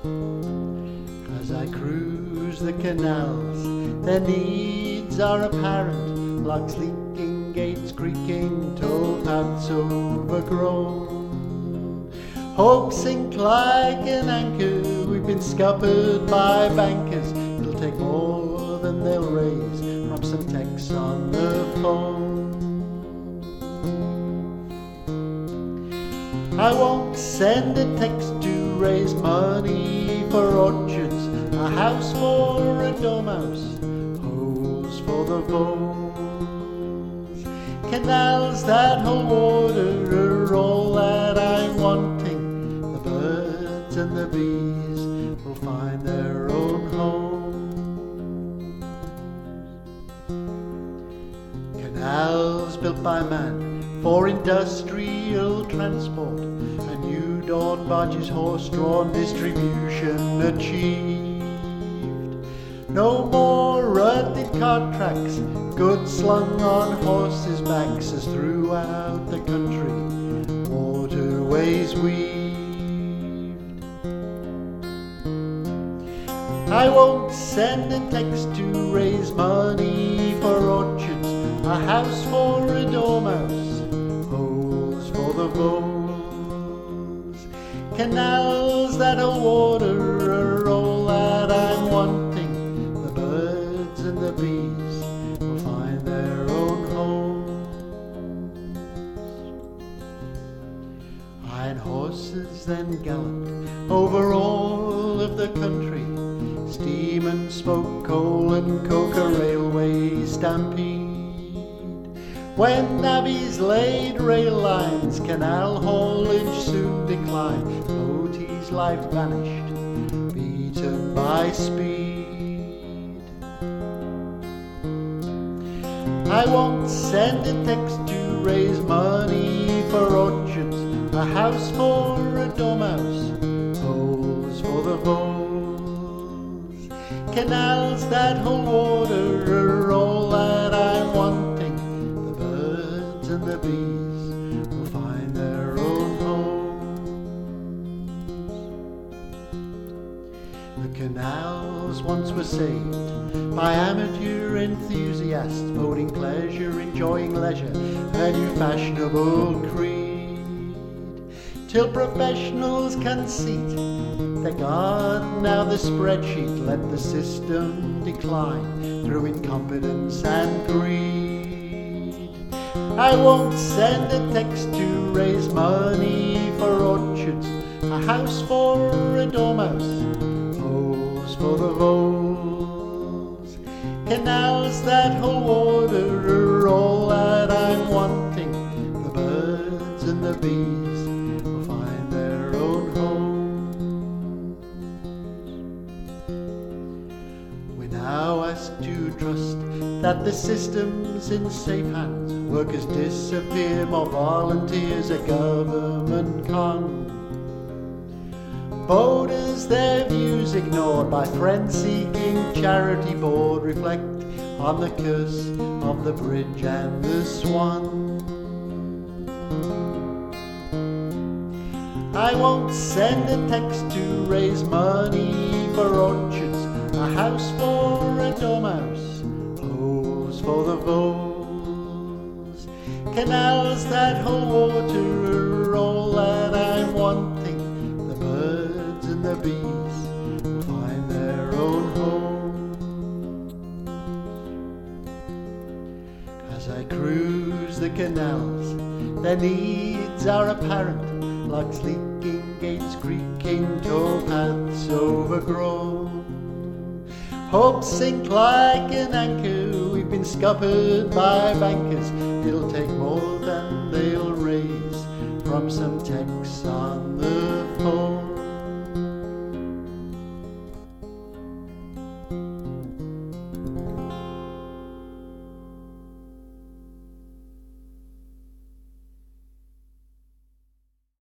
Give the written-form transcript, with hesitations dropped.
As I cruise the canals, their needs are apparent, locks leaking, gates creaking, towpaths overgrown. Hope sink like an anchor, we've been scuppered by bankers. It'll take more than they'll raise from some techs on the phone. I won't send a text to raise money for orchards, a house for a dormouse, holes for the voles. Canals that hold water are all that I'm wanting. The birds and the bees will find their own homes. Canals built by man for industrial transport, a new dawn barges, horse-drawn distribution achieved. No more rutted cart tracks, goods slung on horses' backs, as throughout the country waterways weaved. I won't send a text to raise money for orchards, a house for a dormouse, for the voles. Canals that hold water are all that I'm wanting. The birds and the bees will find their own homes. Iron horses then galloped over all of the country, steam and smoke, coal and coke, a railway stampede. When navvies laid rail lines, canal haulage soon declined. Boatie's life vanished, beaten by speed. I won't send a text to raise money for orchards, a house for a dormouse, holes for the voles. Canals that hold water are all that I'm wanting. And the bees will find their own homes. The canals once were saved by amateur enthusiasts, voting pleasure, enjoying leisure, a new fashionable creed. Till professionals conceit their God, now the spreadsheet, let the system decline through incompetence and greed. I won't send a text to raise money for orchards, a house for a dormouse, holes for the voles. Canals that hold water are all that I'm wanting. The birds and the bees will find their own homes. We now ask to trust that the system's in safe hands. Workers disappear, more volunteers, a government con. Voters, their views ignored by friend-seeking charity board, reflect on the curse of the bridge and the Swan. I won't send a text to raise money for orchards, a house for a dormouse, holes for the voles. Canals that hold water are all that I'm wanting. The birds and the bees will find their own homes. As I cruise the canals, their needs are apparent, locks leaking, gates creaking, towpaths overgrown. Hope sink like an anchor, we've been scuppered by bankers. It'll take more than they'll raise from some techs on